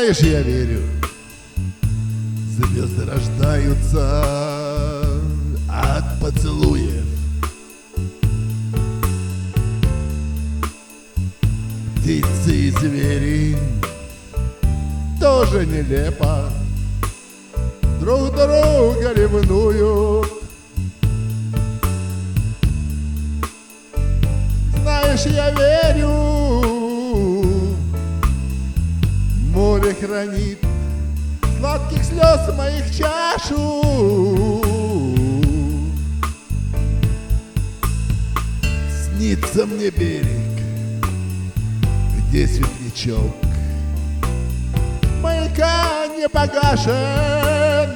Знаешь, я верю, звезды рождаются от поцелуев. Птицы и звери тоже нелепо друг друга ревнуют. Знаешь, я верю, море хранит сладких слез моих чашу. Снится мне берег, где светлячок маяка не погашен.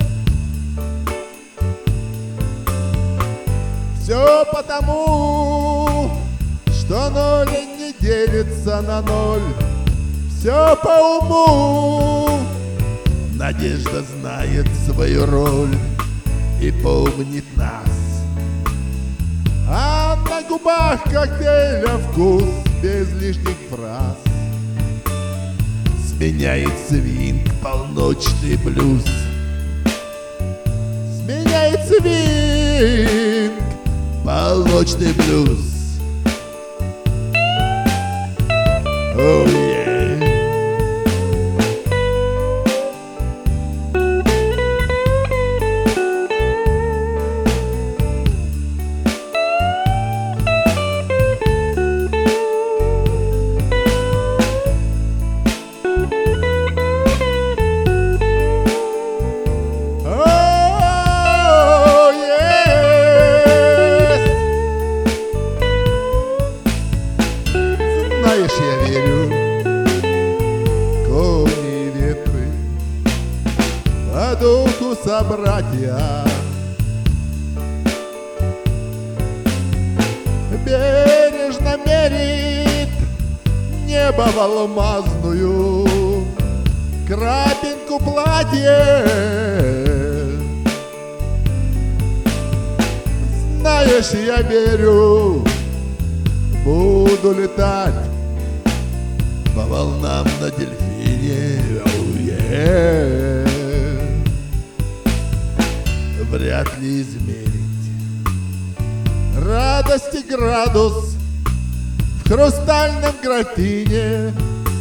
Все потому, что ноль не делится на ноль. Все по уму. Надежда знает свою роль и помнит нас. А на губах коктейля вкус без лишних фраз. Сменяет свинг полночный блюз. Сменяет свинг полночный блюз. Oh yeah. Знаешь, я верю, кони и ветры по духу собратья. Бережно мерит небо в алмазную крапинку платье. Знаешь, я верю, буду летать по волнам на дельфине. Oh, yeah. Вряд ли измерить радости градус в хрустальном графине.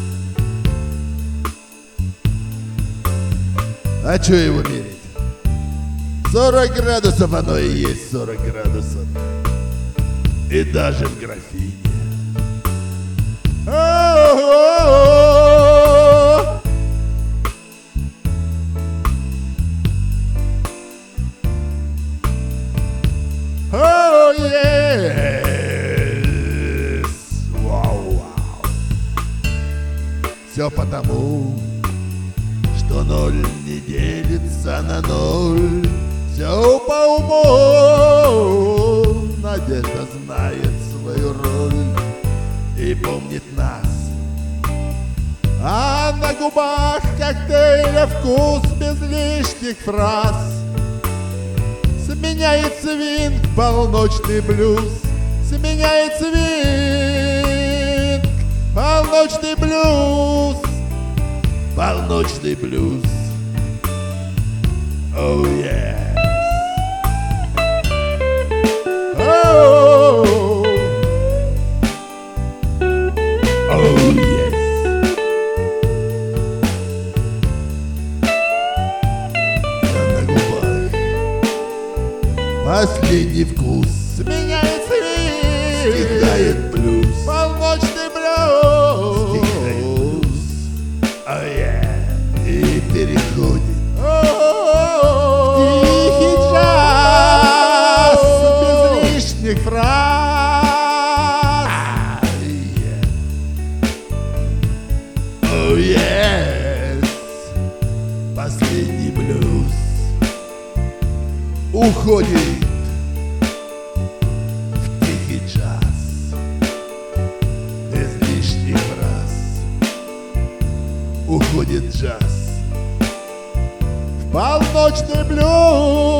А что его мерить? 40 градусов, оно и есть 40 градусов. И даже в графине. Oh, yes. Вау. Все потому, что ноль не делится на ноль. Все по уму. Надежда знает свою роль и помнит нас. А на губах коктейля вкус без лишних фраз. Сменяет свинг полночный блюз. Сменяет свинг полночный блюз. Полночный блюз. Oh yeah. Oh, oh yes. На губах последний вкус. Сменяет свинг. Стихает блюз. Полночный блюз. Стихает блюз. Oh yeah. И переходит. Тихий джаз без лишних фраз. Oh yes. Последний блюз уходит в тихий джаз без лишних фраз. Уходит джаз в полночный блюз.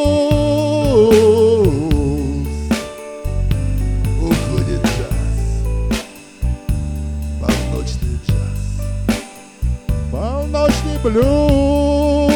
Уходит джаз, полночный джаз. полночный блюз.